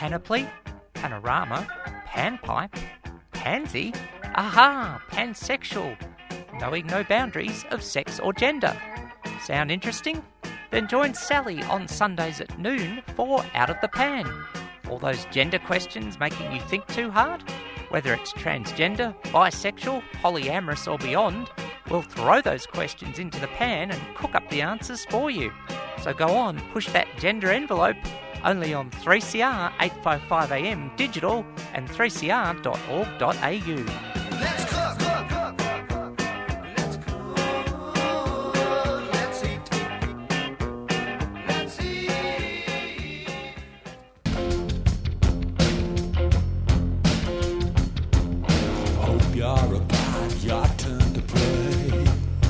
panoply, panorama, panpipe, pansy, aha, pansexual, knowing no boundaries of sex or gender. Sound interesting? Then join Sally on Sundays at noon for Out of the Pan. All those gender questions making you think too hard? Whether it's transgender, bisexual, polyamorous or beyond, we'll throw those questions into the pan and cook up the answers for you. So go on, push that gender envelope, only on 3CR 855am digital and 3cr.org.au. Let's cook. Let's cook. Let's eat. Let's eat. Hope you're a God, your turn to pray.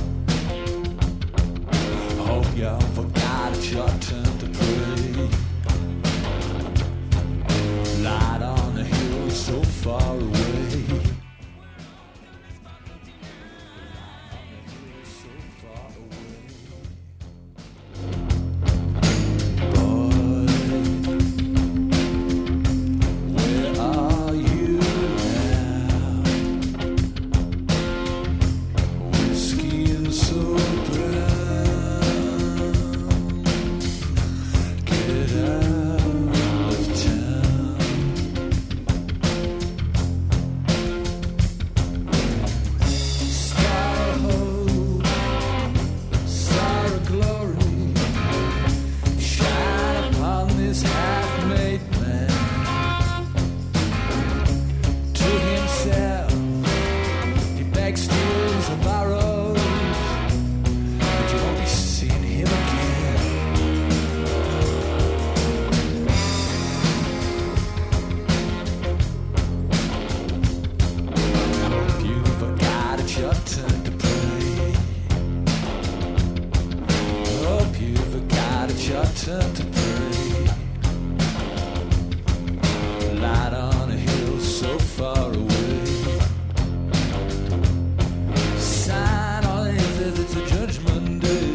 Hope you forgot it's your turn to pray. Light on a hill so far away. Turn to pray. Light on a hill so far away. Sign on it says it's a judgment day.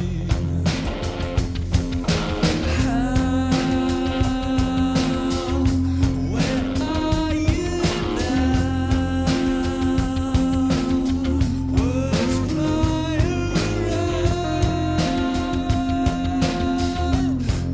Where are you now? Words fly around.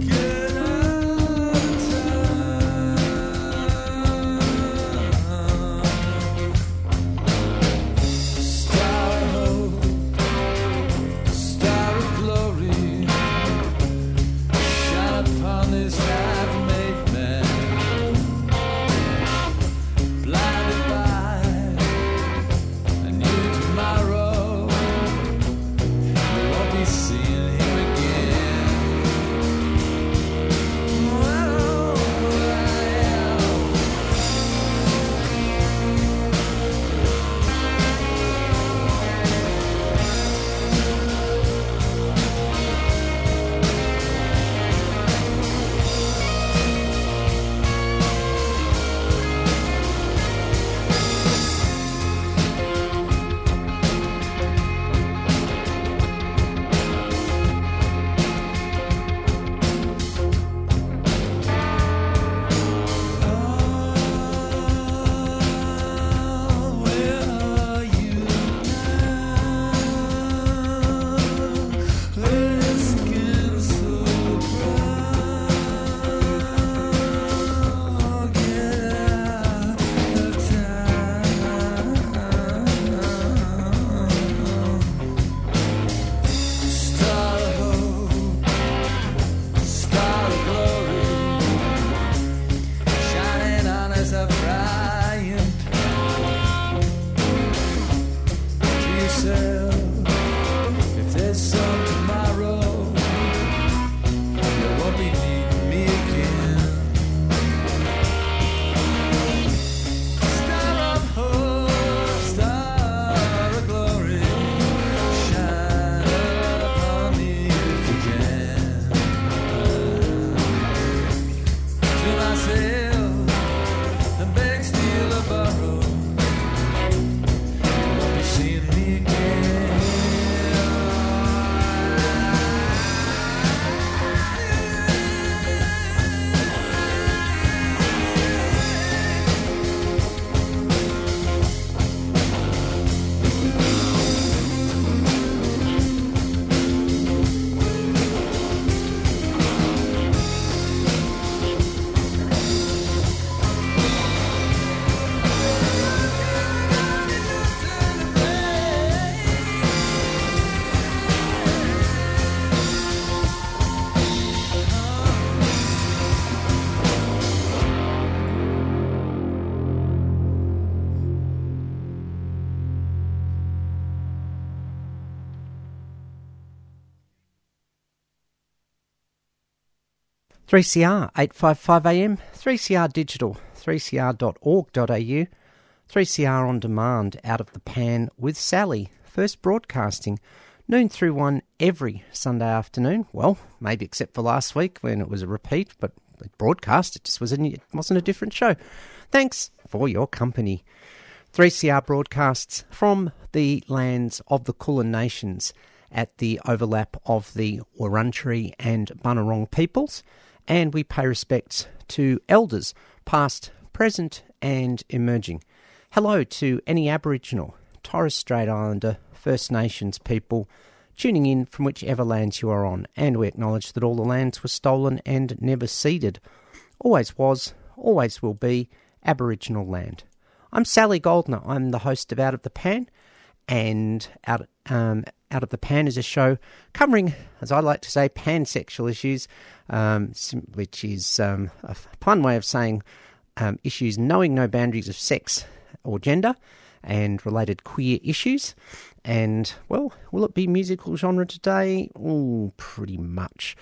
3CR 855 AM, 3CR Digital, 3cr.org.au, 3CR On Demand, Out of the Pan with Sally, first broadcasting noon through 1 every Sunday afternoon. Well, maybe except for last week when it was a repeat, but it broadcast, it just wasn't a different show. Thanks for your company. 3CR broadcasts from the lands of the Kulin Nations at the overlap of the Wurundjeri and Bunurong peoples, and we pay respects to elders, past, present and emerging. Hello to any Aboriginal, Torres Strait Islander, First Nations people tuning in from whichever lands you are on, and we acknowledge that all the lands were stolen and never ceded. Always was, always will be Aboriginal land. I'm Sally Goldner. I'm the host of Out of the Pan, and Out of the Pan is a show covering, as I like to say, pansexual issues, which is a fun way of saying issues knowing no boundaries of sex or gender and related queer issues. And, well, will it be musical genre today? Ooh, pretty much.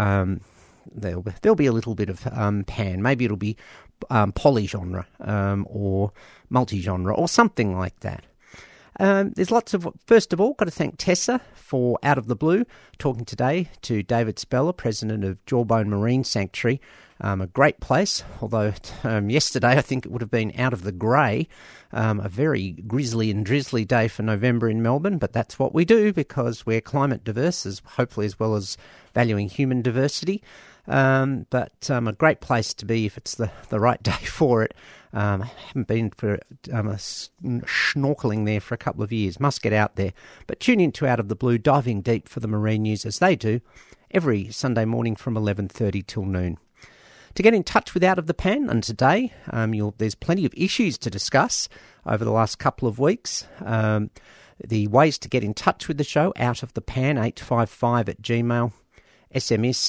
There'll be a little bit of pan. Maybe it'll be polygenre or multi-genre or something like that. There's lots of... First of all, got to thank Tessa for Out of the Blue, talking today to David Speller, president of Jawbone Marine Sanctuary. A great place, although yesterday I think it would have been out of the grey. A very grisly and drizzly day for November in Melbourne, but that's what we do because we're climate diverse, hopefully as well as valuing human diversity. But a great place to be if it's the right day for it. I haven't been for snorkeling there for a couple of years. Must get out there. But tune in to Out of the Blue, diving deep for the marine news as they do every Sunday morning from 11:30 till noon. To get in touch with Out of the Pan, and today there's plenty of issues to discuss over the last couple of weeks. The ways to get in touch with the show, Out of the Pan 855 at Gmail, SMS,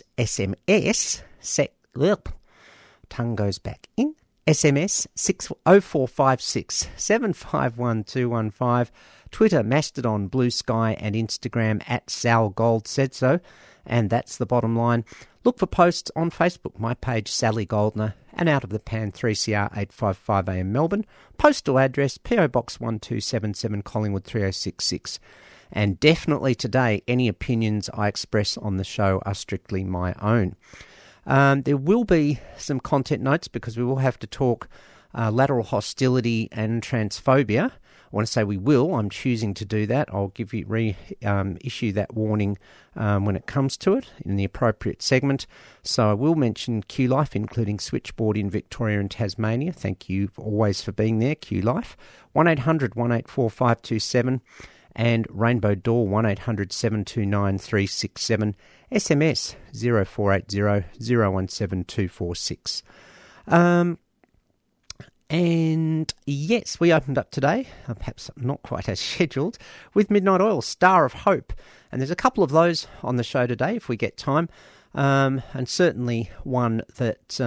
tongue goes back in, SMS 0456 751 215, Twitter, Mastodon, Blue Sky and Instagram at Sal Gold said so, and that's the bottom line. Look for posts on Facebook, my page Sally Goldner, and Out of the Pan 3CR 855 AM Melbourne, postal address PO Box 1277 Collingwood 3066. And definitely today, any opinions I express on the show are strictly my own. There will be some content notes because we will have to talk lateral hostility and transphobia. I want to say we will. I'm choosing to do that. I'll give you issue that warning when it comes to it in the appropriate segment. So I will mention QLife, including Switchboard in Victoria and Tasmania. Thank you always for being there, QLife. 1800 184 527 and Rainbow Door 1800 729 367. SMS 0480 017 246. And yes, we opened up today, perhaps not quite as scheduled, with Midnight Oil, Star of Hope. And there's a couple of those on the show today if we get time. And certainly one that,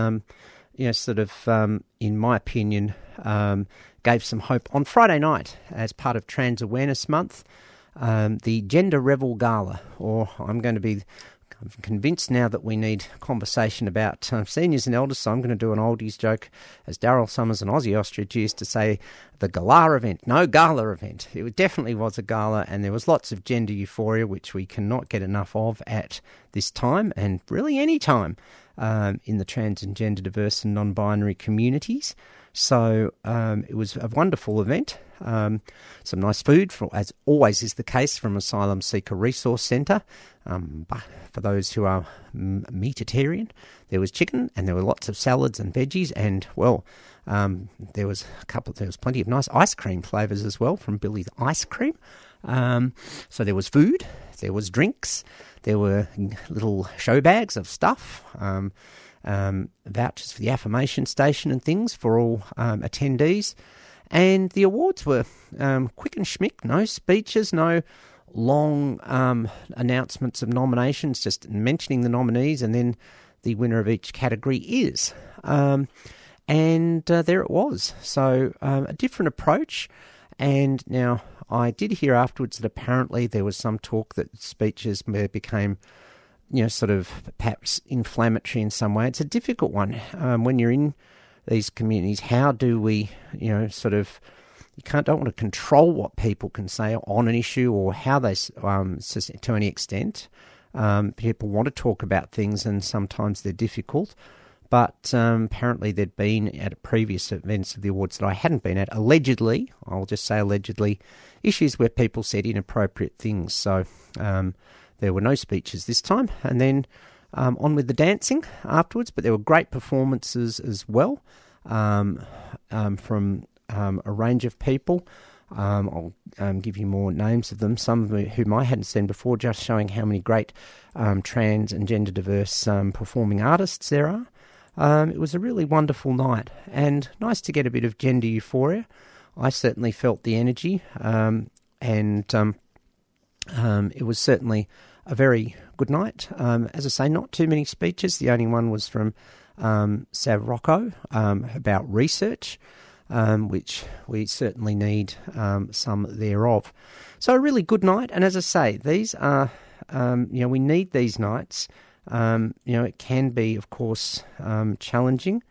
in my opinion, gave some hope on Friday night as part of Trans Awareness Month. The Gender Revel Gala, or I'm convinced now that we need conversation about seniors and elders, so I'm going to do an oldies joke, as Daryl Summers and Ozzy Ostrich used to say, the gala event. No, gala event. It definitely was a gala, and there was lots of gender euphoria, which we cannot get enough of at this time, and really any time in the trans and gender diverse and non-binary communities. So it was a wonderful event. Some nice food, as always is the case, from Asylum Seeker Resource Centre. But for those who are meatitarian, there was chicken and there were lots of salads and veggies, and there was plenty of nice ice cream flavours as well from Billy's Ice Cream. So there was food, there was drinks, there were little show bags of stuff. Vouchers for the affirmation station and things for all attendees. And the awards were quick and schmick, no speeches, no long announcements of nominations, just mentioning the nominees and then the winner of each category is. And there it was. So a different approach. And now I did hear afterwards that apparently there was some talk that speeches became sort of perhaps inflammatory in some way. It's a difficult one when you're in these communities. How do we, don't want to control what people can say on an issue or how they, to any extent. People want to talk about things and sometimes they're difficult. But apparently there'd been at previous events of the awards that I hadn't been at, allegedly, I'll just say allegedly, issues where people said inappropriate things. So there were no speeches this time. And then on with the dancing afterwards, but there were great performances as well from a range of people. I'll give you more names of them, some of whom I hadn't seen before, just showing how many great trans and gender diverse performing artists there are. It was a really wonderful night and nice to get a bit of gender euphoria. I certainly felt the energy and it was certainly a very good night. As I say, not too many speeches. The only one was from Sav Rocco about research, which we certainly need some thereof. So a really good night. And as I say, these are, we need these nights. It can be, of course, challenging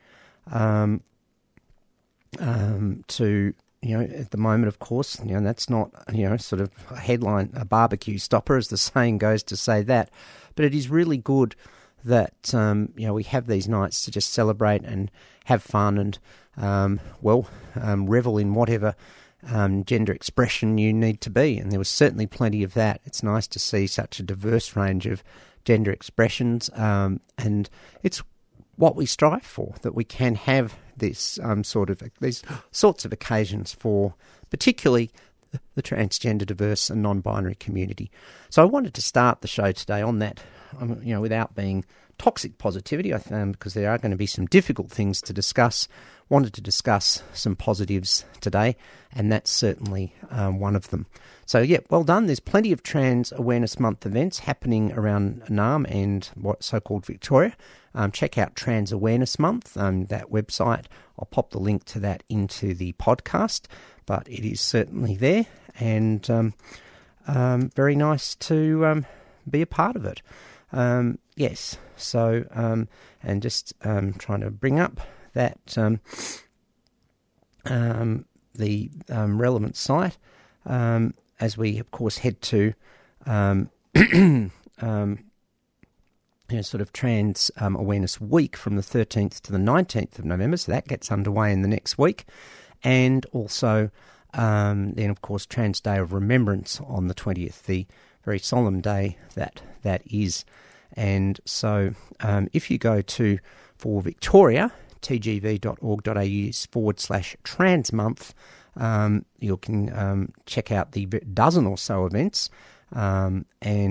to, at the moment, of course, that's not, sort of a headline, a barbecue stopper, as the saying goes, to say that. But it is really good that, we have these nights to just celebrate and have fun and, revel in whatever gender expression you need to be. And there was certainly plenty of that. It's nice to see such a diverse range of gender expressions, and it's what we strive for, that we can have this these sorts of occasions for particularly the transgender, diverse and non-binary community. So I wanted to start the show today on that, without being toxic positivity, because there are going to be some difficult things to discuss. Wanted to discuss some positives today, and that's certainly one of them. So, well done. There's plenty of Trans Awareness Month events happening around Naarm and what so-called Victoria. Check out Trans Awareness Month, that website. I'll pop the link to that into the podcast, but it is certainly there, and very nice to be a part of it. Yes, so, and just trying to bring up that the relevant site, as we, of course, head to sort of Trans Awareness Week from the 13th to the 19th of November, so that gets underway in the next week, and also then, of course, Trans Day of Remembrance on the 20th, the very solemn day that is. And so if you go for Victoria, tgv.org.au/trans month, you can check out the dozen or so events that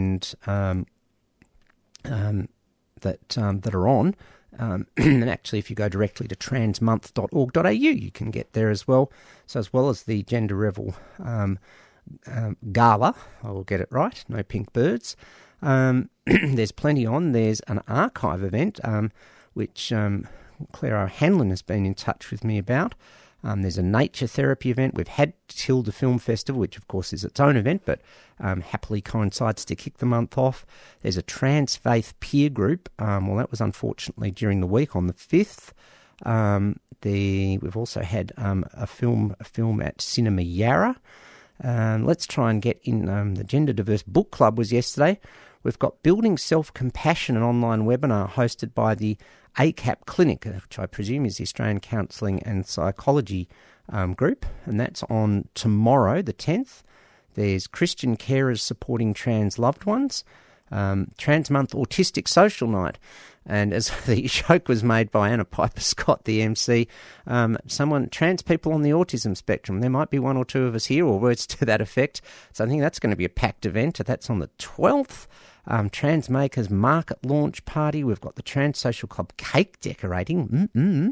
are on. And actually, if you go directly to transmonth.org.au, you can get there as well. So as well as the Gender Revel Gala, I will get it right, no pink birds. There's plenty on. There's an archive event, which Claire O'Hanlon has been in touch with me about. There's a nature therapy event. We've had Tilda Film Festival, which of course is its own event, but happily coincides to kick the month off. There's a trans faith peer group. That was unfortunately during the week on the 5th. We've also had a film at Cinema Yarra. Let's try and get in. The Gender Diverse Book Club was yesterday. We've got Building Self-Compassion, an online webinar hosted by the ACAP Clinic, which I presume is the Australian Counselling and Psychology group, and that's on tomorrow, the 10th. There's Christian Carers Supporting Trans Loved Ones, Trans Month Autistic Social Night, and as the joke was made by Anna Piper-Scott, the MC, trans people on the autism spectrum, there might be one or two of us here, or words to that effect, so I think that's going to be a packed event. That's on the 12th. Trans Makers Market Launch Party. We've got the Trans Social Club Cake Decorating.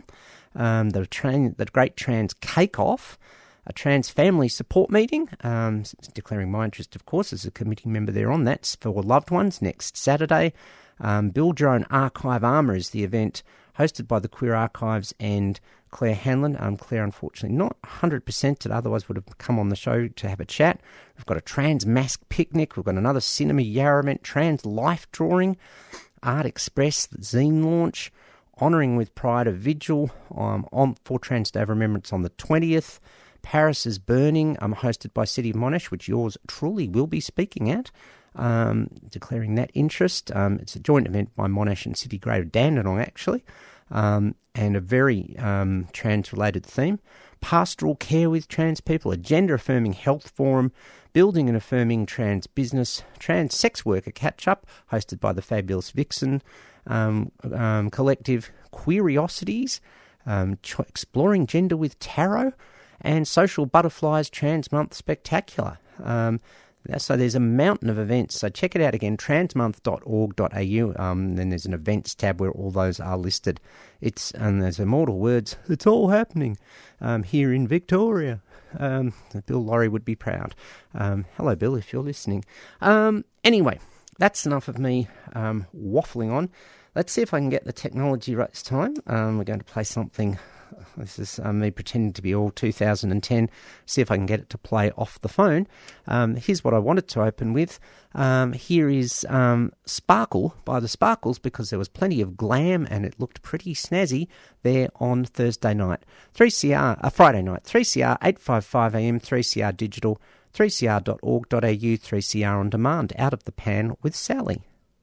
The Great Trans Cake Off. A Trans Family Support Meeting. Declaring my interest, of course, as a committee member there on. That's for loved ones next Saturday. Build Your Own Archive Armour is the event hosted by the Queer Archives and Claire Hanlon. Claire, unfortunately, not 100%, otherwise would have come on the show to have a chat. We've got a trans mask picnic. We've got another Cinema Yarra event, trans life drawing, Art Express, the zine launch, Honouring with Pride, a vigil for Trans Day of Remembrance on the 20th. Paris is Burning, hosted by City of Monash, which yours truly will be speaking at, declaring that interest. It's a joint event by Monash and City Greater Dandenong, actually, and a very trans-related theme. Pastoral Care with Trans People, a gender-affirming health forum, Building and Affirming Trans Business, Trans Sex Worker Catch-Up, hosted by the Fabulous Vixen Collective, Queeriosities, Exploring Gender with Tarot, and Social Butterflies Trans Month Spectacular. So there's a mountain of events. So check it out again, transmonth.org.au. Then there's an events tab where all those are listed. And there's immortal words. It's all happening here in Victoria. Bill Laurie would be proud. Hello, Bill, if you're listening. Anyway, that's enough of me waffling on. Let's see if I can get the technology right this time. We're going to play something. This is me pretending to be all 2010. See if I can get it to play off the phone. Here's what I wanted to open with. Here is Sparkle by the Sparkles, because there was plenty of glam and it looked pretty snazzy there on Thursday night. 3CR, Friday night, 3CR, 855 AM, 3CR Digital, 3cr.org.au, 3CR On Demand, Out of the Pan with Sally.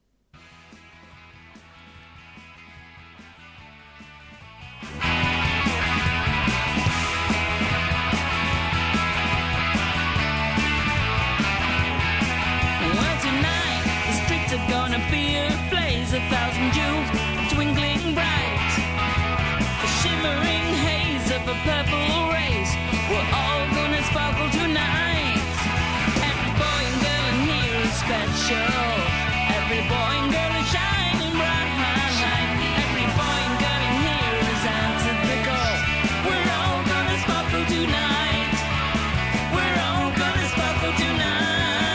Gonna be a blaze, 1,000 jewels twinkling bright. The shimmering haze of a purple race, we're all gonna sparkle tonight. Every boy and girl in here is special. Every boy and girl is shining bright. Every boy and girl in here has answered the call. We're all gonna sparkle tonight. We're all gonna sparkle tonight.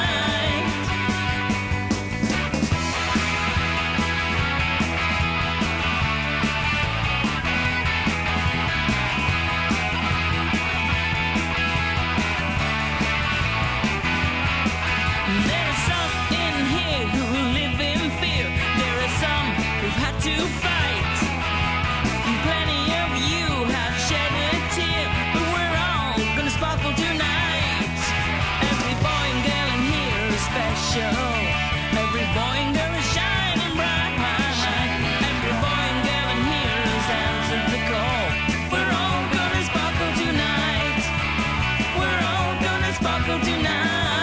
To fight, and plenty of you have shed a tear, but we're all gonna sparkle tonight. Every boy and girl in here is special. Every boy and girl is shining bright. Every boy and girl in here has answered the call. We're all gonna sparkle tonight. We're all gonna sparkle tonight.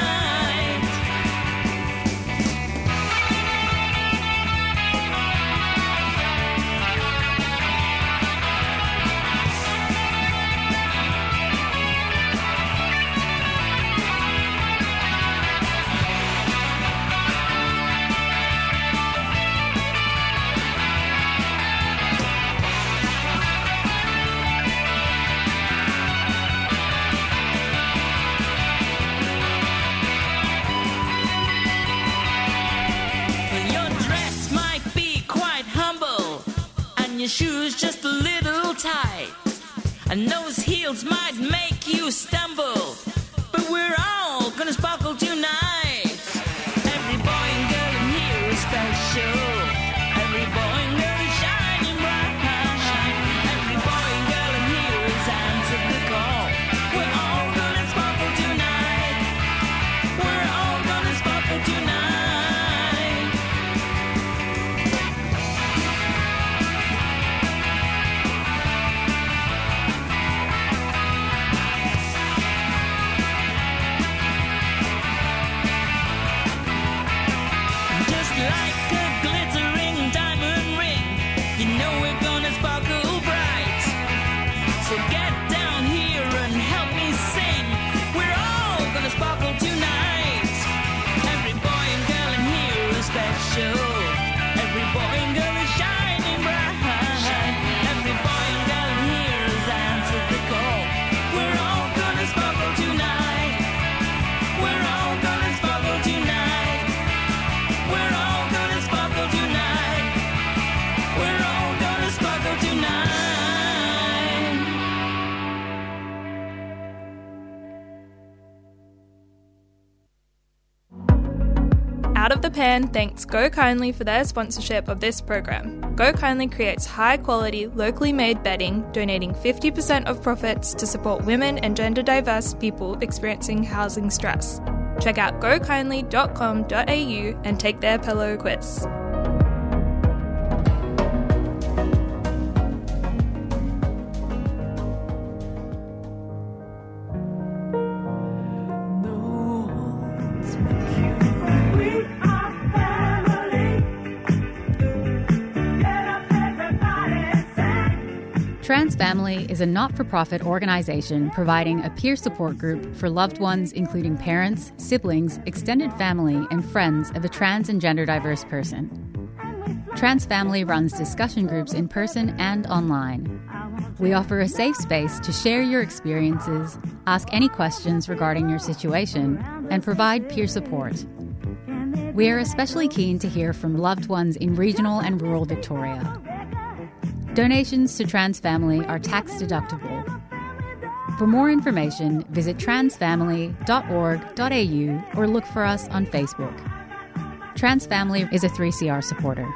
Your shoes just a little tight, and those heels might make you stumble, but we're all gonna sparkle tonight. Every boy and girl in here is special. Every boy and girl is shining bright. Every boy and girl in here has answered the call. We're all gonna sparkle tonight. We're all gonna sparkle tonight. Like a glittering diamond ring, you know we're gonna sparkle bright. So get down here and help me sing. We're all gonna sparkle tonight. Every boy and girl in here is special. Every boy and girl is shining bright. Every boy and girl in here has answered the call. We're all gonna sparkle tonight. We're all gonna sparkle tonight. We're all gonna sparkle tonight. We're all gonna sparkle Out of the Pan thanks Go Kindly for their sponsorship of this program. Go Kindly creates high-quality, locally made bedding, donating 50% of profits to support women and gender-diverse people experiencing housing stress. Check out gokindly.com.au and take their pillow quiz. Trans Family is a not-for-profit organisation providing a peer support group for loved ones including parents, siblings, extended family and friends of a trans and gender diverse person. Trans Family runs discussion groups in person and online. We offer a safe space to share your experiences, ask any questions regarding your situation, and provide peer support. We are especially keen to hear from loved ones in regional and rural Victoria. Donations to Trans Family are tax deductible. For more information, visit transfamily.org.au or look for us on Facebook. Trans Family is a 3CR supporter.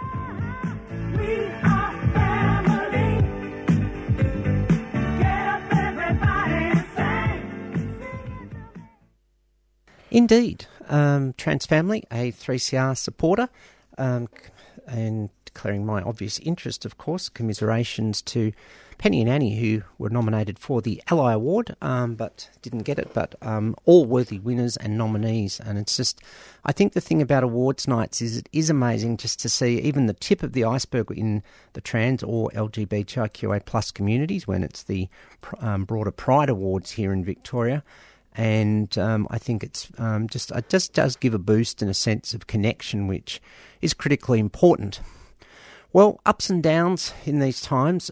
Indeed. Trans Family, a 3CR supporter, and declaring my obvious interest, of course, commiserations to Penny and Annie, who were nominated for the Ally Award, but didn't get it, but all worthy winners and nominees. And it's just, I think the thing about awards nights is it is amazing just to see even the tip of the iceberg in the trans or LGBTIQA plus communities when it's the broader Pride Awards here in Victoria. And I think it's it just does give a boost and a sense of connection, which is critically important. Well, ups and downs in these times.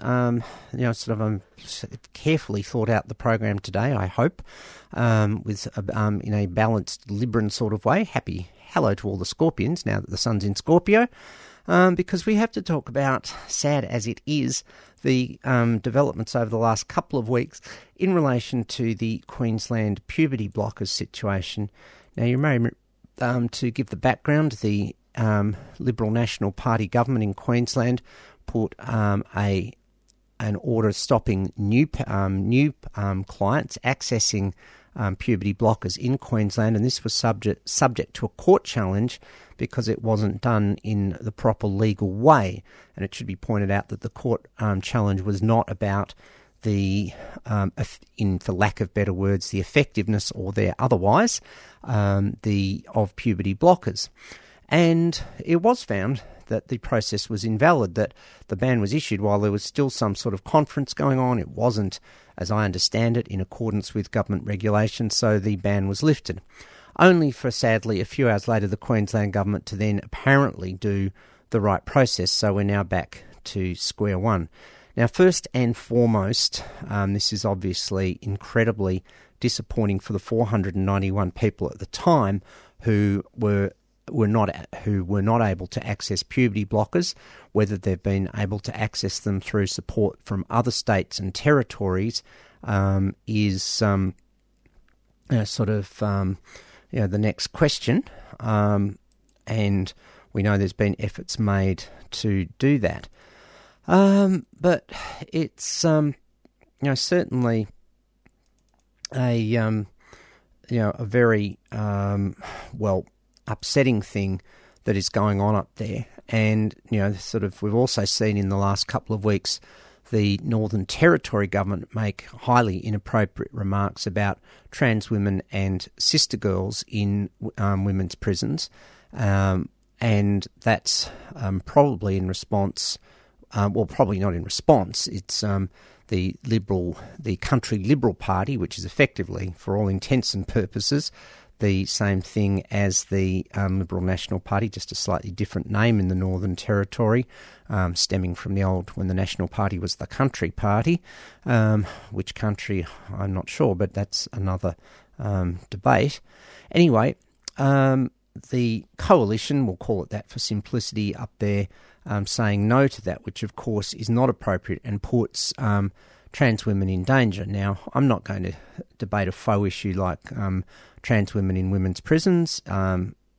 Carefully thought out the program today, I hope, with in a balanced Libran sort of way. Happy hello to all the Scorpions now that the sun's in Scorpio, because we have to talk about, sad as it is, the developments over the last couple of weeks in relation to the Queensland puberty blockers situation. Now, you may, to give the background, the Liberal National Party government in Queensland put an order stopping new clients accessing puberty blockers in Queensland, and this was subject to a court challenge because it wasn't done in the proper legal way. And it should be pointed out that the court challenge was not about the, for lack of better words, the effectiveness or their otherwise of puberty blockers. And it was found that the process was invalid, that the ban was issued while there was still some sort of conference going on. It wasn't, as I understand it, in accordance with government regulations, so the ban was lifted. Only for, sadly, a few hours later, the Queensland government to then apparently do the right process, so we're now back to square one. Now, first and foremost, this is obviously incredibly disappointing for the 491 people at the time who were not able to access puberty blockers, whether they've been able to access them through support from other states and territories, is the next question. And we know there's been efforts made to do that. But it's certainly a very upsetting thing that is going on up there. And, we've also seen in the last couple of weeks the Northern Territory government make highly inappropriate remarks about trans women and sister girls in women's prisons. And that's probably in response, probably not in response, it's the Country Liberal Party, which is effectively, for all intents and purposes, the same thing as the Liberal National Party, just a slightly different name in the Northern Territory, stemming from the old, when the National Party was the Country Party. Which country, I'm not sure, but that's another debate. Anyway, the coalition, we'll call it that for simplicity, up there saying no to that, which of course is not appropriate and puts trans women in danger. Now, I'm not going to debate a faux issue like trans women in women's prisons.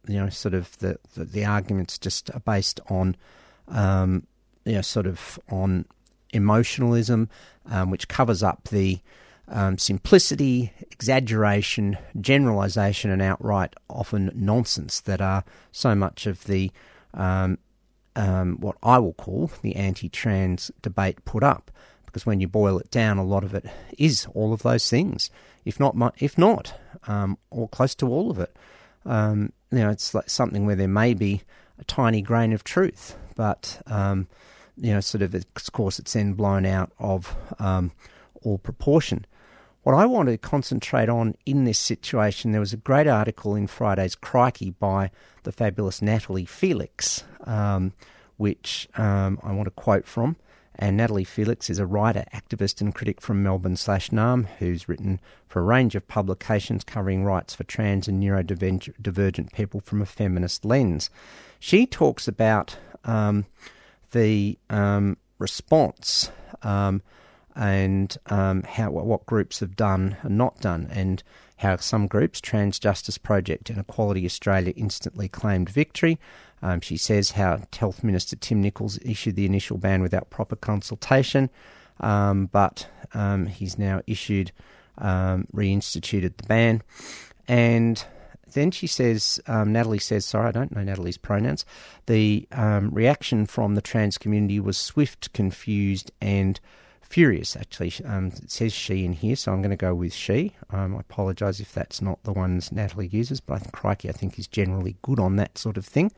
sort of the arguments just are based on, sort of on emotionalism, which covers up the simplicity, exaggeration, generalisation, and outright often nonsense that are so much of the what I will call the anti-trans debate put up. Because when you boil it down, a lot of it is all of those things, if not, or close to all of it. It's like something where there may be a tiny grain of truth, but sort of, of course, it's then blown out of all proportion. What I want to concentrate on in this situation, there was a great article in Friday's Crikey by the fabulous Natalie Felix, which I want to quote from. And Natalie Felix is a writer, activist and critic from Melbourne/NARM who's written for a range of publications covering rights for trans and neurodivergent people from a feminist lens. She talks about the response and what groups have done and not done, and how some groups, Trans Justice Project and Equality Australia, instantly claimed victory. She says how Health Minister Tim Nicholls issued the initial ban without proper consultation, but he's now reinstituted the ban. And then she says, Natalie says, I don't know Natalie's pronouns, the reaction from the trans community was swift, confused and furious. Actually, it says she in here, so I'm going to go with she. I apologise if that's not the ones Natalie uses, but I think Crikey, I think, is generally good on that sort of thing.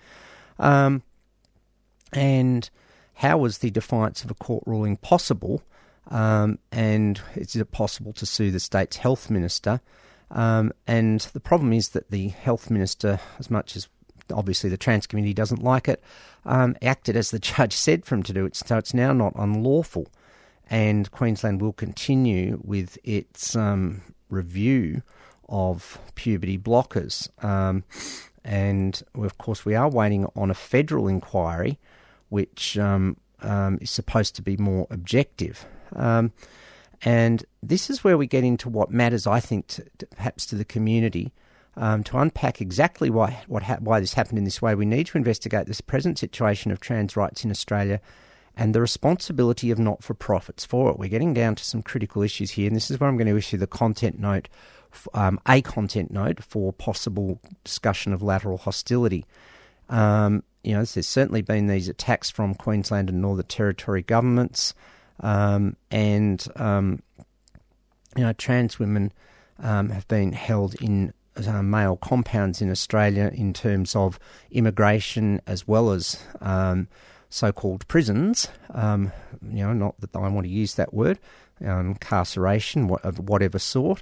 And how was the defiance of a court ruling possible? And is it possible to sue the state's health minister? And the problem is that the health minister, as much as obviously the trans community doesn't like it, acted as the judge said for him to do it, so it's now not unlawful. And Queensland will continue with its review of puberty blockers. And, of course, we are waiting on a federal inquiry, which is supposed to be more objective. And this is where we get into what matters, I think, perhaps to the community. To unpack exactly why this happened in this way, we need to investigate this present situation of trans rights in Australia and the responsibility of not-for-profits for it. We're getting down to some critical issues here, and this is where I'm going to issue the content note, a content note for possible discussion of lateral hostility. There's certainly been these attacks from Queensland and Northern Territory governments, and trans women have been held in male compounds in Australia in terms of immigration as well as so-called prisons, not that I want to use that word, incarceration of whatever sort.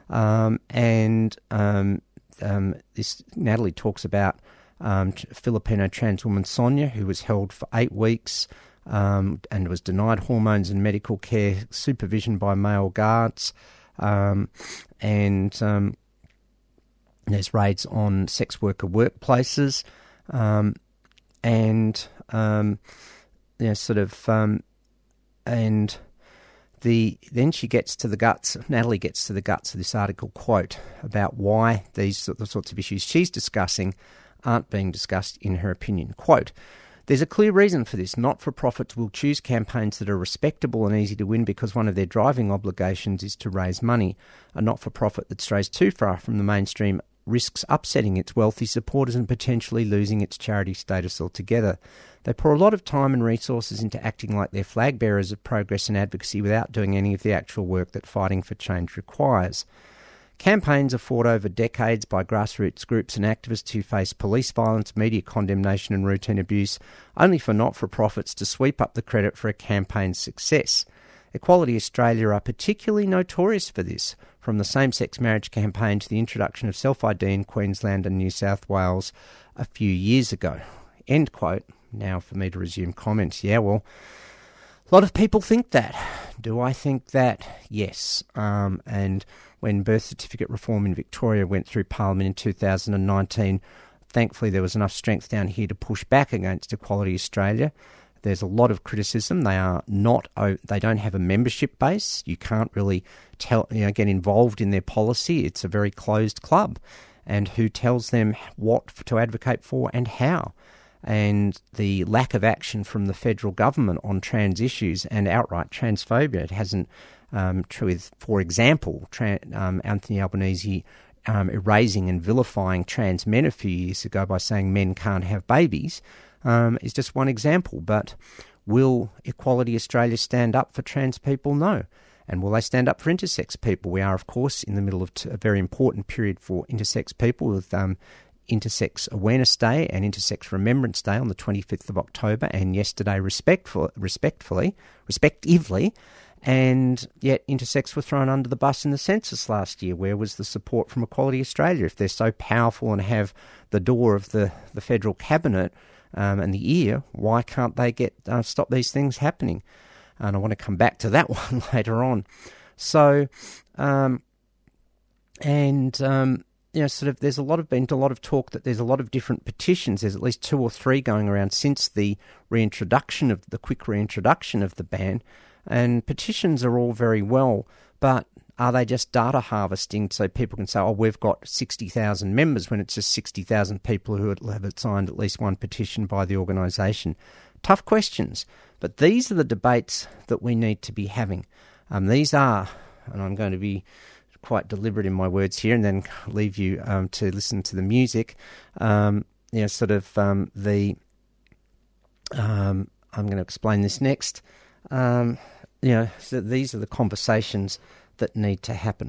This Natalie talks about Filipino trans woman Sonia, who was held for 8 weeks and was denied hormones and medical care supervision by male guards. There's raids on sex worker workplaces, then she gets to the guts. Natalie gets to the guts of this article, quote, about why these sorts of issues she's discussing aren't being discussed in her opinion. Quote, "There's a clear reason for this. Not-for-profits will choose campaigns that are respectable and easy to win because one of their driving obligations is to raise money. A not-for-profit that strays too far from the mainstream risks upsetting its wealthy supporters and potentially losing its charity status altogether. They pour a lot of time and resources into acting like they're flag bearers of progress and advocacy without doing any of the actual work that fighting for change requires. Campaigns are fought over decades by grassroots groups and activists who face police violence, media condemnation and routine abuse, only for not-for-profits to sweep up the credit for a campaign's success. Equality Australia are particularly notorious for this, from the same-sex marriage campaign to the introduction of self-ID in Queensland and New South Wales a few years ago." End quote. Now for me to resume comments. Yeah, well, a lot of people think that. Do I think that? Yes. And when birth certificate reform in Victoria went through Parliament in 2019, thankfully there was enough strength down here to push back against Equality Australia. There's a lot of criticism. They don't have a membership base. You can't really get involved in their policy. It's a very closed club. and who tells them what to advocate for and how. And the lack of action from the federal government on trans issues and outright transphobia. It hasn't, with, for example, Anthony Albanese erasing and vilifying trans men a few years ago by saying men can't have babies, is just one example. But will Equality Australia stand up for trans people? No. And will they stand up for intersex people? We are, of course, in the middle of a very important period for intersex people with Intersex Awareness Day and Intersex Remembrance Day on the 25th of October, and yesterday respectively, and yet intersex were thrown under the bus in the census last year. Where was the support from Equality Australia? If they're so powerful and have the door of the federal cabinet and the ear, why can't they stop these things happening? And I want to come back to that one later on. So, sort of, there's been a lot of talk that there's a lot of different petitions. There's at least 2 or 3 going around since the quick reintroduction of the ban. And petitions are all very well, but are they just data harvesting so people can say, oh, we've got 60,000 members, when it's just 60,000 people who have signed at least one petition by the organisation? Tough questions, but these are the debates that we need to be having. These are, and I'm going to be quite deliberate in my words here and then leave you to listen to the music, I'm going to explain this next. So these are the conversations that need to happen.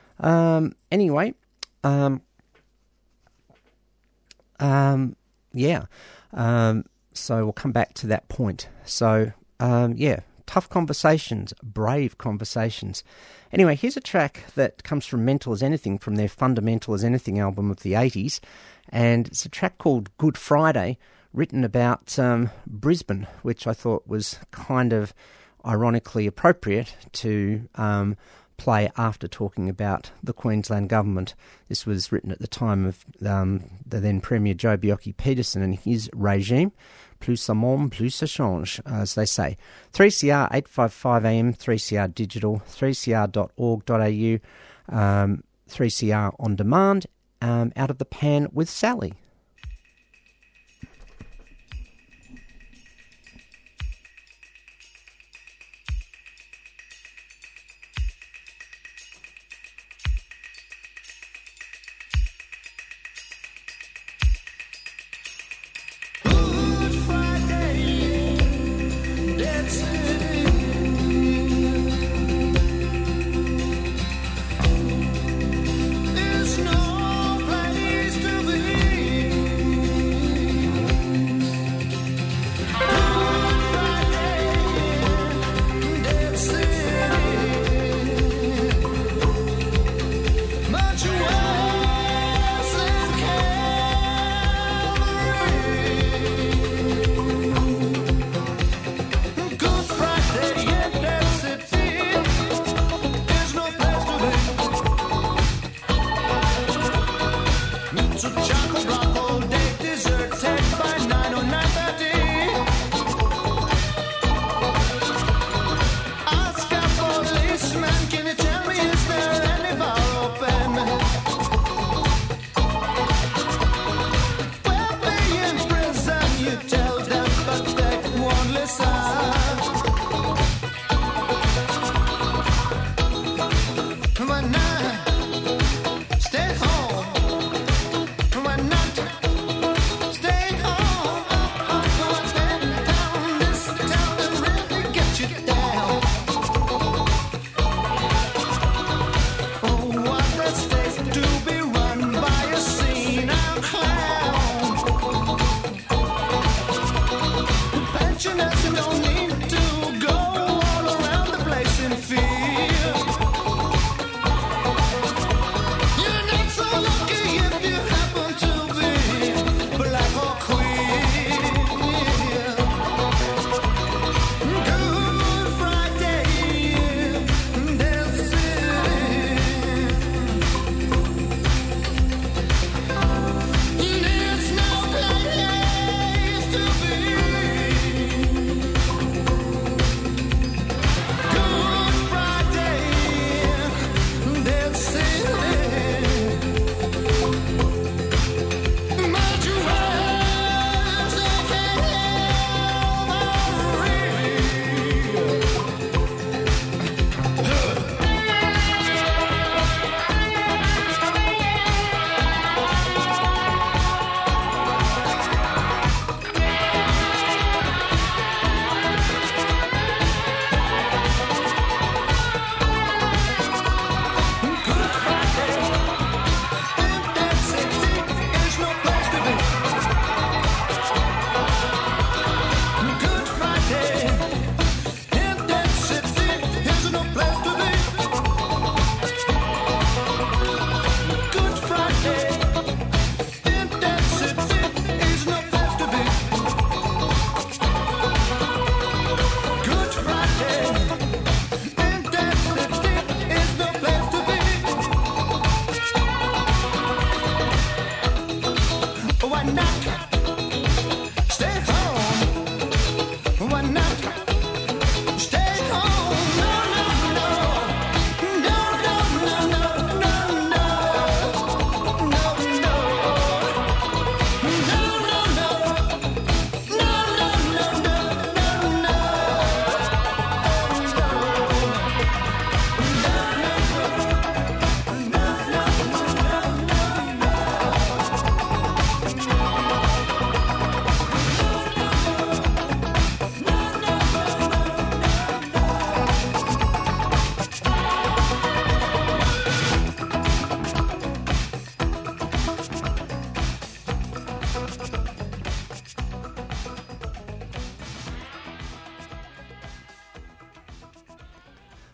So we'll come back to that point. So, tough conversations, brave conversations. Anyway, here's a track that comes from Mental as Anything, from their Fundamental as Anything album of the 80s, and it's a track called Good Friday, written about Brisbane, which I thought was kind of ironically appropriate to play after talking about the Queensland government. This was written at the time of the then Premier Joh Bjelke-Petersen and his regime. Plus ça monte, plus ça change, as they say. 3CR 855 AM, 3CR Digital, 3cr.org.au, 3CR On Demand, Out of the Pan with Sally. There's no place to be.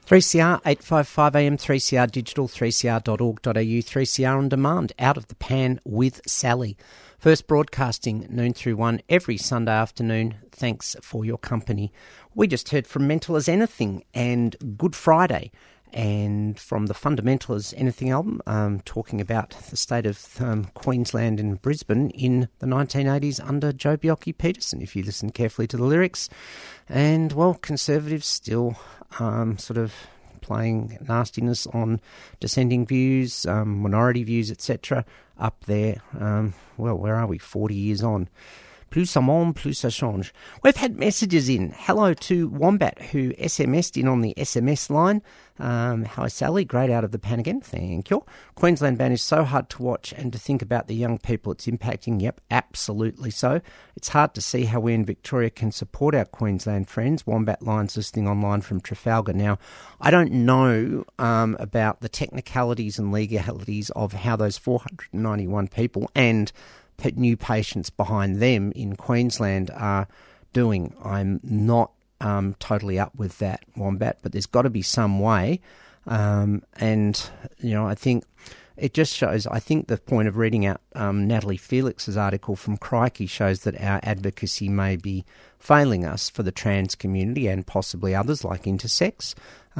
3CR 855 AM, 3CR digital, 3cr.org.au, 3CR on demand, Out of the Pan with Sally. First broadcasting noon through 1 every Sunday afternoon. Thanks for your company. We just heard from Mental as Anything and Good Friday, and from the Fundamental as Anything album, talking about the state of Queensland and Brisbane in the 1980s under Joh Bjelke-Petersen, if you listen carefully to the lyrics. And, well, Conservatives still sort of playing nastiness on dissenting views, minority views, etc. up there. Well, where are we? 40 years on. Plus ça monte, plus ça change. We've had messages in. Hello to Wombat, who SMS'd in on the SMS line. Hi, Sally. Great Out of the Pan again. Thank you. Queensland ban is so hard to watch and to think about the young people it's impacting. Yep, absolutely so. It's hard to see how we in Victoria can support our Queensland friends. Wombat Line's listening online from Trafalgar. Now, I don't know about the technicalities and legalities of how those 491 people and new patients behind them in Queensland are doing. I'm not totally up with that, Wombat, but there's got to be some way. And, you know, I think it just shows, I think the point of reading out Natalie Felix's article from Crikey shows that our advocacy may be failing us for the trans community and possibly others like intersex.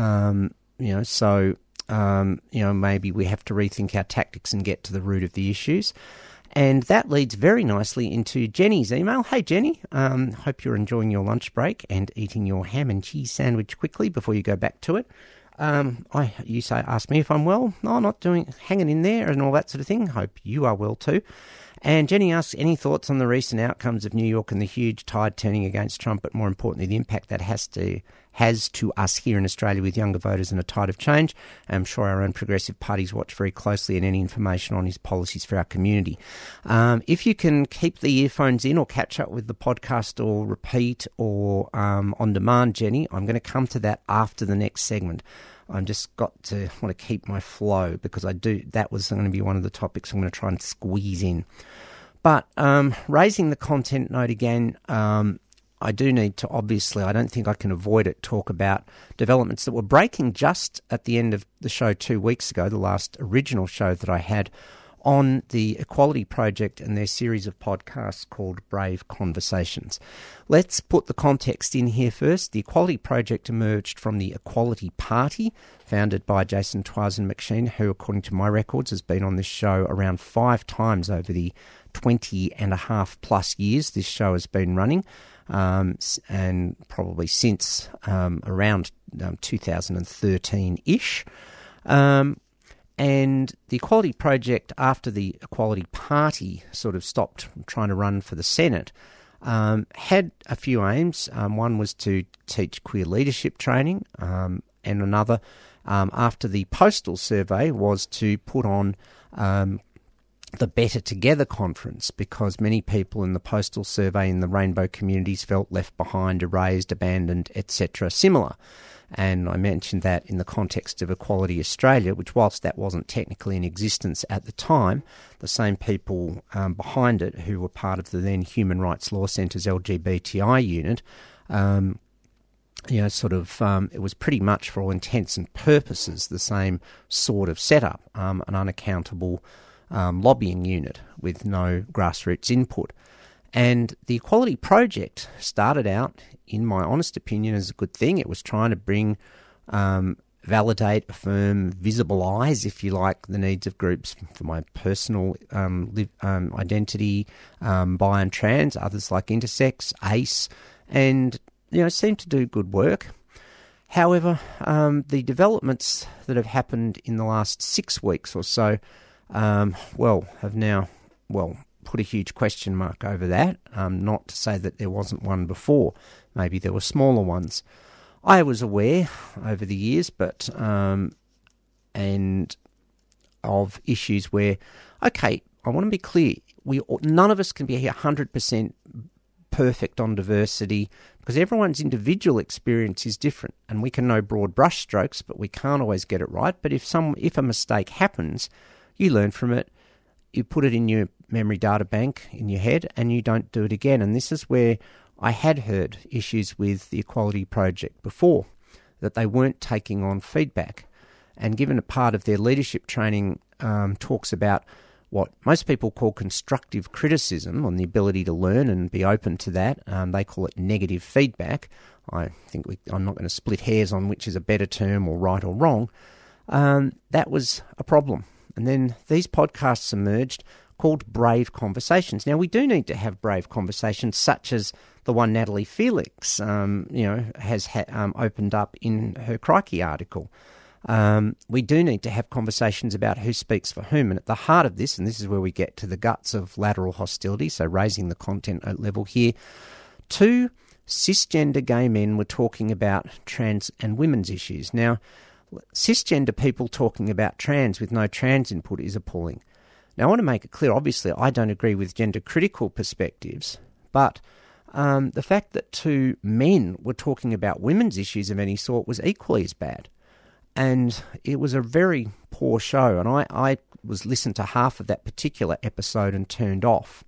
Maybe we have to rethink our tactics and get to the root of the issues. And that leads very nicely into Jenny's email. Hey, Jenny, hope you're enjoying your lunch break and eating your ham and cheese sandwich quickly before you go back to it. Ask me if I'm well. No, not doing, hanging in there and all that sort of thing. Hope you are well too. And Jenny asks, any thoughts on the recent outcomes of New York and the huge tide turning against Trump, but more importantly, the impact that has to us here in Australia with younger voters and a tide of change? I'm sure our own progressive parties watch very closely and any information on his policies for our community. If you can keep the earphones in or catch up with the podcast or repeat or on demand, Jenny, I'm going to come to that after the next segment. I'm just want to keep my flow because that was going to be one of the topics I'm going to try and squeeze in. But raising the content note again, I do need to, obviously, I don't think I can avoid it, talk about developments that were breaking just at the end of the show 2 weeks ago, the last original show that I had on the Equality Project and their series of podcasts called Brave Conversations. Let's put the context in here first. The Equality Project emerged from the Equality Party, founded by Jason Twazin McSheen, who, according to my records, has been on this show around 5 times over the 20 and a half plus years this show has been running, and probably since around 2013-ish. And the Equality Project, after the Equality Party sort of stopped trying to run for the Senate, had a few aims. One was to teach queer leadership training, and another, after the postal survey, was to put on the Better Together conference, because many people in the postal survey in the rainbow communities felt left behind, erased, abandoned, etc. similar. And I mentioned that in the context of Equality Australia, which, whilst that wasn't technically in existence at the time, the same people behind it, who were part of the then Human Rights Law Centre's LGBTI unit, it was pretty much, for all intents and purposes, the same sort of setup, an unaccountable lobbying unit with no grassroots input. And the Equality Project started out, in my honest opinion, as a good thing. It was trying to bring, validate, affirm, visibilise, if you like, the needs of groups for my personal identity, bi and trans, others like intersex, ACE, and, seemed to do good work. However, the developments that have happened in the last 6 weeks or so, have now, put a huge question mark over that. Not to say that there wasn't one before. Maybe there were smaller ones. I was aware over the years, but and of issues where, okay, I want to be clear. None of us can be 100% perfect on diversity, because everyone's individual experience is different, and we can know broad brushstrokes, but we can't always get it right. But if a mistake happens, you learn from it. You put it in your memory data bank in your head, and you don't do it again. And this is where I had heard issues with the Equality Project before, that they weren't taking on feedback. And given a part of their leadership training talks about what most people call constructive criticism, on the ability to learn and be open to that, they call it negative feedback. I think I'm not going to split hairs on which is a better term or right or wrong. That was a problem. And then these podcasts emerged called Brave Conversations. Now, we do need to have brave conversations, such as the one Natalie Felix, has opened up in her Crikey article. We do need to have conversations about who speaks for whom. And at the heart of this, and this is where we get to the guts of lateral hostility, so raising the content level here, two cisgender gay men were talking about trans and women's issues. Now, cisgender people talking about trans with no trans input is appalling. Now, I want to make it clear, obviously, I don't agree with gender-critical perspectives, but the fact that two men were talking about women's issues of any sort was equally as bad. And it was a very poor show, and I was listened to half of that particular episode and turned off.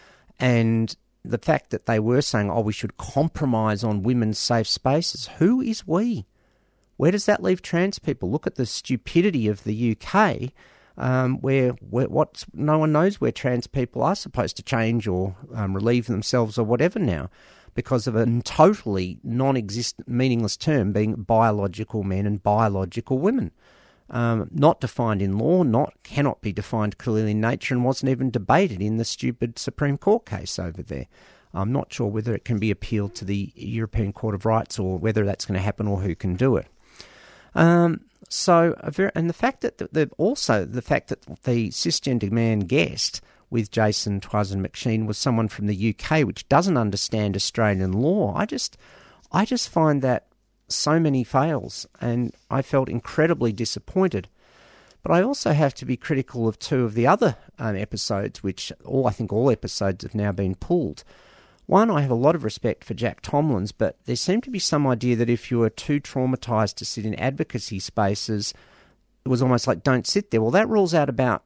And the fact that they were saying, we should compromise on women's safe spaces. Who is we? Where does that leave trans people? Look at the stupidity of the UK, where no one knows where trans people are supposed to change or relieve themselves or whatever now, because of a totally non-existent, meaningless term being biological men and biological women. Not defined in law, cannot be defined clearly in nature, and wasn't even debated in the stupid Supreme Court case over there. I'm not sure whether it can be appealed to the European Court of Rights or whether that's going to happen or who can do it. And the fact that the fact that the cisgender man guest with Jason Twazin McSheen was someone from the UK, which doesn't understand Australian law. I just find that so many fails, and I felt incredibly disappointed. But I also have to be critical of two of the other episodes, which I think all episodes have now been pulled. One, I have a lot of respect for Jack Tomlins, but there seemed to be some idea that if you were too traumatised to sit in advocacy spaces, it was almost like, don't sit there. Well, that rules out about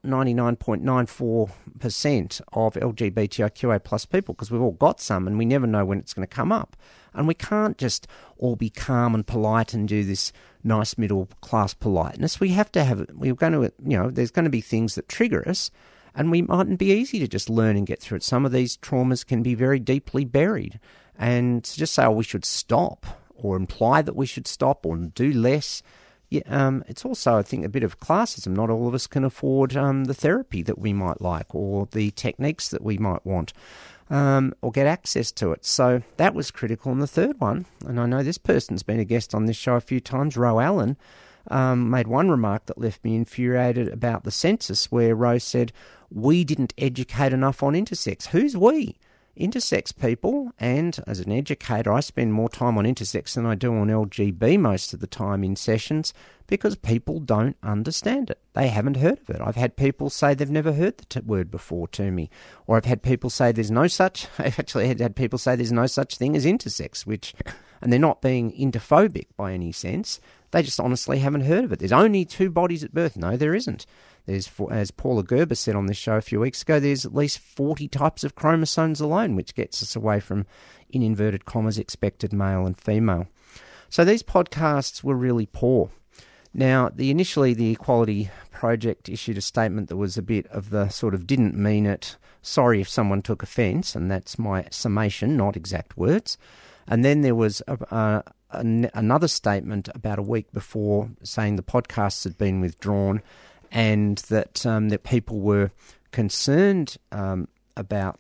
99.94% of LGBTIQA plus people, because we've all got some and we never know when it's going to come up. And we can't just all be calm and polite and do this nice middle class politeness. We have to have, there's going to be things that trigger us, and we mightn't be easy to just learn and get through it. Some of these traumas can be very deeply buried. And to just say, we should stop, or imply that we should stop or do less, it's also, I think, a bit of classism. Not all of us can afford the therapy that we might like, or the techniques that we might want, or get access to it. So that was critical. And the third one, and I know this person's been a guest on this show a few times, Ro Allen, made one remark that left me infuriated about the census, where Ro said, we didn't educate enough on intersex. Who's we? Intersex people, and as an educator, I spend more time on intersex than I do on LGB most of the time in sessions, because people don't understand it. They haven't heard of it. I've had people say they've never heard the word before to me, or I've had people say I've actually had people say there's no such thing as intersex, and they're not being interphobic by any sense. They just honestly haven't heard of it. There's only two bodies at birth. No, there isn't. There's, as Paula Gerber said on this show a few weeks ago, there's at least 40 types of chromosomes alone, which gets us away from, in inverted commas, expected male and female. So these podcasts were really poor. Now, initially the Equality Project issued a statement that was a bit of the sort of didn't mean it, sorry if someone took offence, and that's my summation, not exact words. And then there was another statement about a week before saying the podcasts had been withdrawn, and that people were concerned about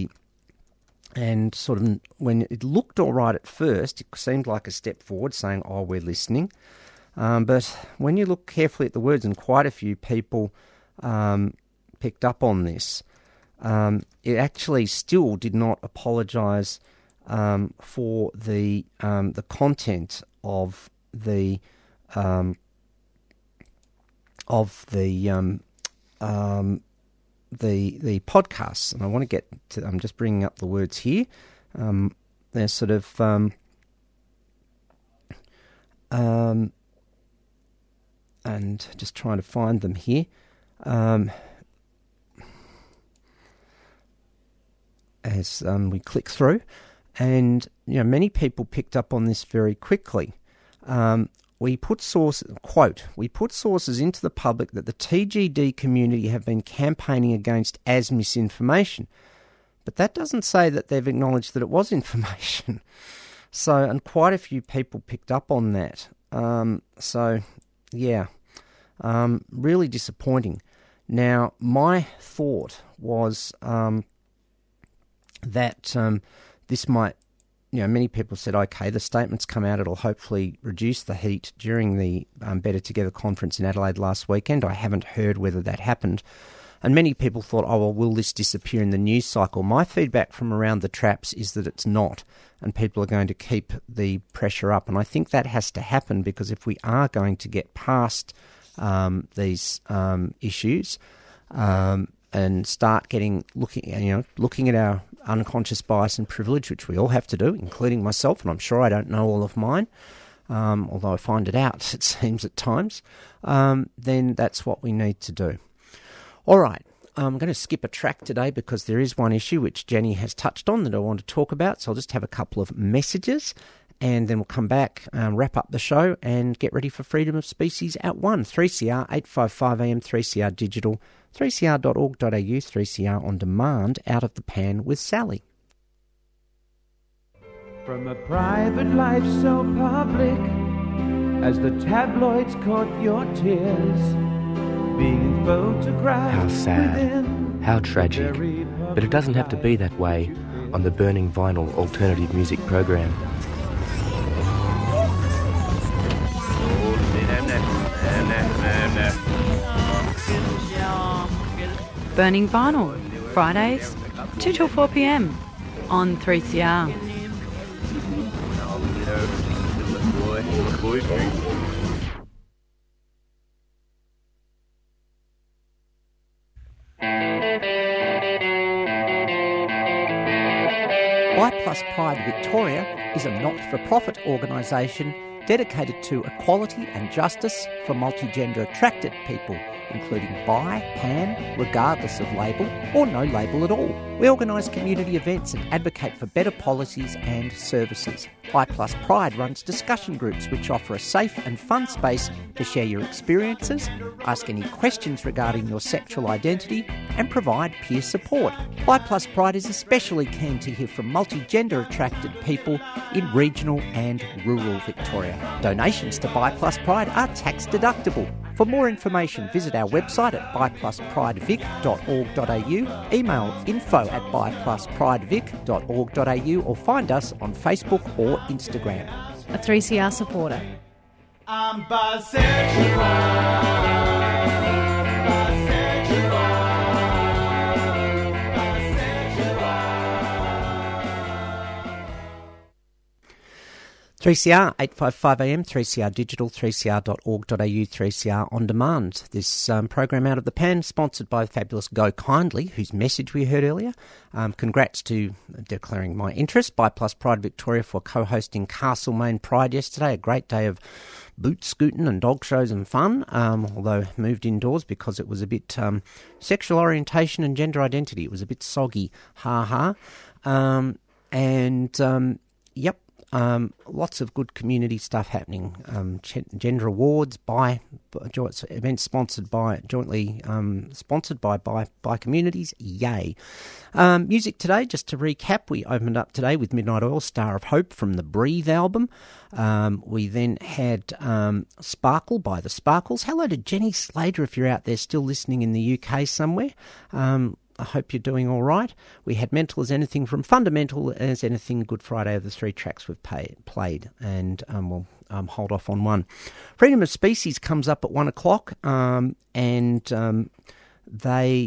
and sort of, when it looked all right at first, it seemed like a step forward, saying, we're listening. But when you look carefully at the words, and quite a few people picked up on this, it actually still did not apologise for the content of the podcasts. And I want to get to, I'm just bringing up the words here. They're sort of and just trying to find them here. As we click through, and many people picked up on this very quickly. we put sources into the public that the TGD community have been campaigning against as misinformation. But that doesn't say that they've acknowledged that it was information. So, and quite a few people picked up on that. Really disappointing. Now, my thought was that this might, many people said, okay, the statement's come out, it'll hopefully reduce the heat during the Better Together conference in Adelaide last weekend. I haven't heard whether that happened. And many people thought, oh, well, will this disappear in the news cycle? My feedback from around the traps is that it's not, and people are going to keep the pressure up. And I think that has to happen, because if we are going to get past these issues and start looking at our unconscious bias and privilege, which we all have to do, including myself, and I'm sure I don't know all of mine, although I find it out, it seems at times, then that's what we need to do. All right, I'm going to skip a track today because there is one issue which Jenny has touched on that I want to talk about, so I'll just have a couple of messages and then we'll come back, wrap up the show and get ready for Freedom of Species at 1. 3CR, 855 AM, 3CR Digital, 3cr.org.au, 3CR On Demand, Out of the Pan with Sally. From a private life so public, as the tabloids caught your tears, being photographed. How sad, how tragic. But it doesn't have to be that way on the Burning Vinyl alternative music program. Burning Vinyl, Fridays, 2 till 4 p.m. on 3CR. Y+ Pride Victoria is a not-for-profit organisation dedicated to equality and justice for multigender attracted people, including bi, pan, regardless of label or no label at all. We organise community events and advocate for better policies and services. Y+ Pride runs discussion groups which offer a safe and fun space to share your experiences, ask any questions regarding your sexual identity and provide peer support. Y+ Pride is especially keen to hear from multigender attracted people in regional and rural Victoria. Donations to Y+ Pride are tax deductible. For more information, visit our website at bypluspриdevic.org.au, email info@bypluspриdevic.org.au or find us on Facebook or Instagram. A 3CR supporter. I'm bisexual. 3CR, 855 AM, 3CR Digital, 3cr.org.au, 3CR On Demand. This program Out of the Pan, sponsored by the fabulous Go Kindly, whose message we heard earlier. Congrats to declaring my interest by Plus Pride Victoria for co-hosting Castlemaine Pride yesterday. A great day of boot scooting and dog shows and fun, although moved indoors because it was a bit sexual orientation and gender identity. It was a bit soggy, yep. Lots of good community stuff happening. Gender awards events jointly sponsored by communities. Yay! Music today. Just to recap, we opened up today with Midnight Oil, Star of Hope from the Breathe album. We then had Sparkle by the Sparkles. Hello to Jenny Slater if you're out there still listening in the UK somewhere. I hope you're doing all right. We had Mental as Anything from Fundamental as Anything, Good Friday of the three tracks we've played, and we'll hold off on one. Freedom of Species comes up at 1 o'clock, and they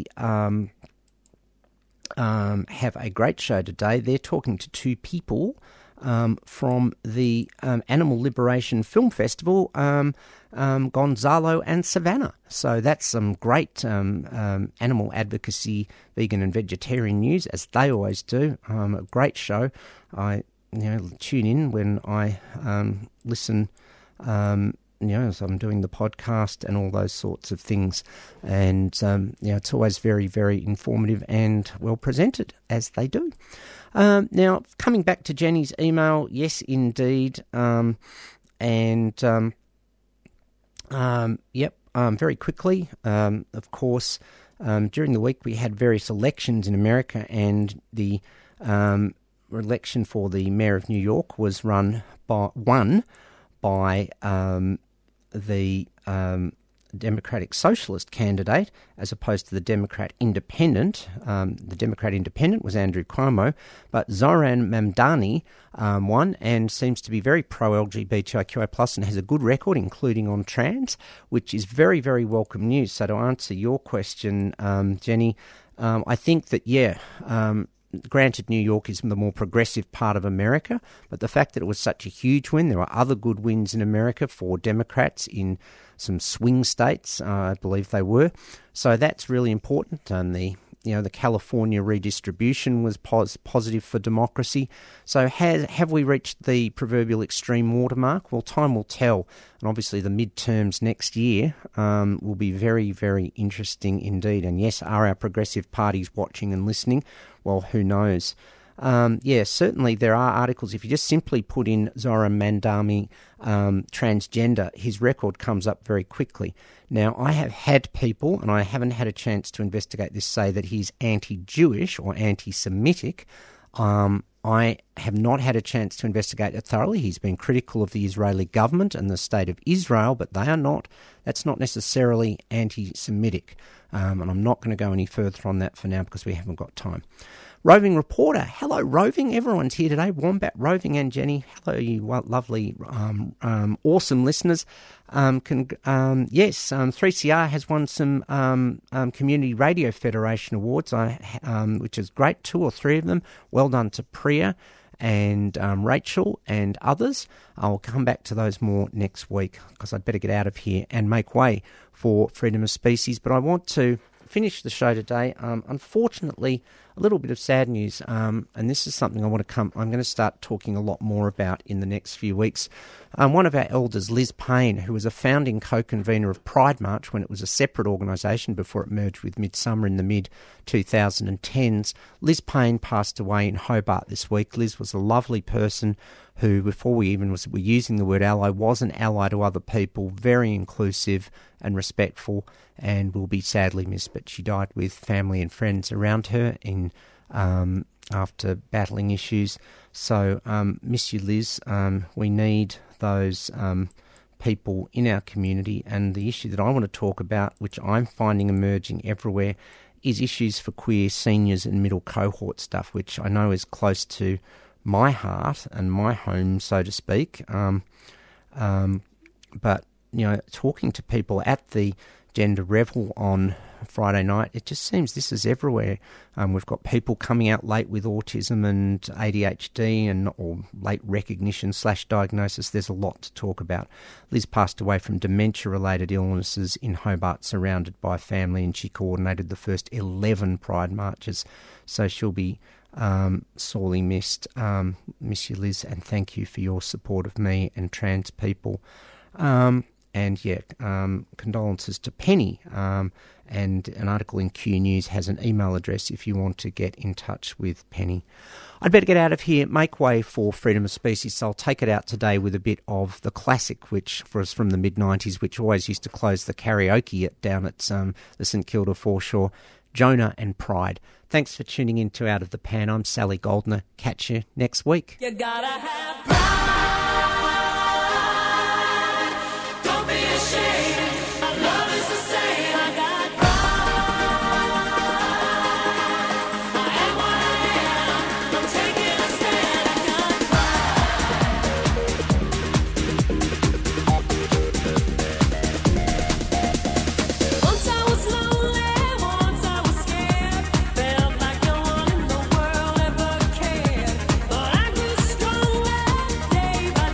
have a great show today. They're talking to two people from the Animal Liberation Film Festival, Gonzalo and Savannah. So that's some great animal advocacy, vegan and vegetarian news, as they always do. A great show. I tune in when I listen, as I'm doing the podcast and all those sorts of things. And it's always very, very informative and well presented, as they do. Now, coming back to Jenny's email, yes, indeed. very quickly, of course, during the week we had various elections in America, and the election for the mayor of New York was won by the Democratic Socialist candidate as opposed to the Democrat Independent. The Democrat Independent was Andrew Cuomo, but Zoran Mamdani won and seems to be very pro-LGBTIQA+ and has a good record, including on trans, which is very, very welcome news. So to answer your question, Jenny, I think that, granted, New York is the more progressive part of America, but the fact that it was such a huge win, there are other good wins in America for Democrats in some swing states, I believe they were. So that's really important. And the California redistribution was positive for democracy. So have we reached the proverbial extreme watermark? Well, time will tell. And obviously the midterms next year will be very, very interesting indeed. And yes, are our progressive parties watching and listening? Well, who knows? Certainly there are articles. If you just simply put in Zoran Mamdani transgender, his record comes up very quickly. Now, I have had people, and I haven't had a chance to investigate this, say that he's anti-Jewish or anti-Semitic. I have not had a chance to investigate it thoroughly. He's been critical of the Israeli government and the state of Israel, but that's not necessarily anti-Semitic. And I'm not going to go any further on that for now because we haven't got time. Roving reporter. Hello, Roving. Everyone's here today. Wombat, Roving and Jenny. Hello, you lovely, awesome listeners. 3CR has won some Community Radio Federation awards, which is great, 2 or 3 of them. Well done to Priya and Rachel and others. I'll come back to those more next week because I'd better get out of here and make way for freedom of species. But I want to finish the show today. Unfortunately, a little bit of sad news, and this is something I'm going to start talking a lot more about in the next few weeks. One of our elders, Liz Payne, who was a founding co-convener of Pride March when it was a separate organisation before it merged with Midsummer in the mid-2010s, Liz Payne passed away in Hobart this week. Liz was a lovely person who, before we even were using the word ally, was an ally to other people, very inclusive and respectful, and will be sadly missed. But she died with family and friends around her after battling issues. So miss you, Liz. We need those people in our community, and the issue that I want to talk about, which I'm finding emerging everywhere, is issues for queer seniors and middle cohort stuff, which I know is close to my heart and my home, so to speak. But, talking to people at the Gender Revel on Friday night, it just seems this is everywhere. We've got people coming out late with autism and ADHD or late recognition / diagnosis. There's a lot to talk about. Liz passed away from dementia-related illnesses in Hobart, surrounded by family, and she coordinated the first 11 Pride marches. So she'll be sorely missed. Miss you, Liz, and thank you for your support of me and trans people. Condolences to Penny. And an article in Q News has an email address if you want to get in touch with Penny. I'd better get out of here, make way for freedom of species, so I'll take it out today with a bit of the classic, which was from the mid-90s, which always used to close the karaoke down at the St Kilda foreshore, Jonah and Pride. Thanks for tuning in to Out of the Pan. I'm Sally Goldner. Catch you next week. You gotta have pride. Don't be ashamed. Our love is the same. I got pride. I am what I am. I'm taking a stand. I got pride. Once I was lonely, once I was scared. Felt like no one in the world ever cared. But I grew stronger day by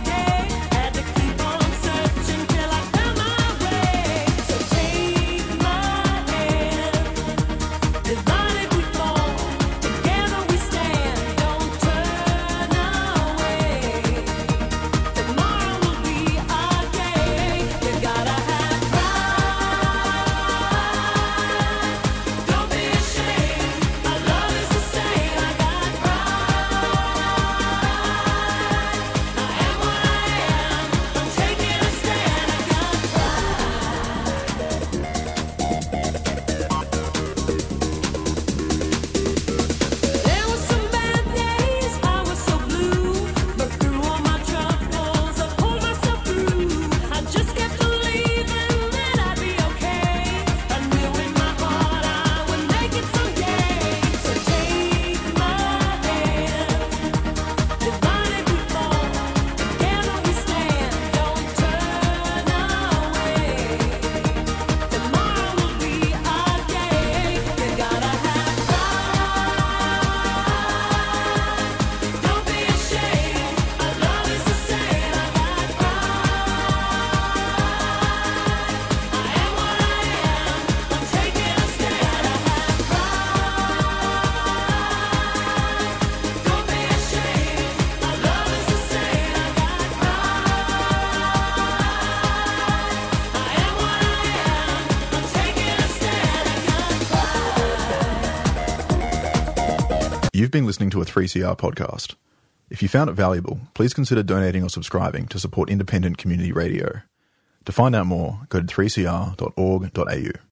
You've been listening to a 3CR podcast. If you found it valuable, please consider donating or subscribing to support independent community radio. To find out more, go to 3cr.org.au.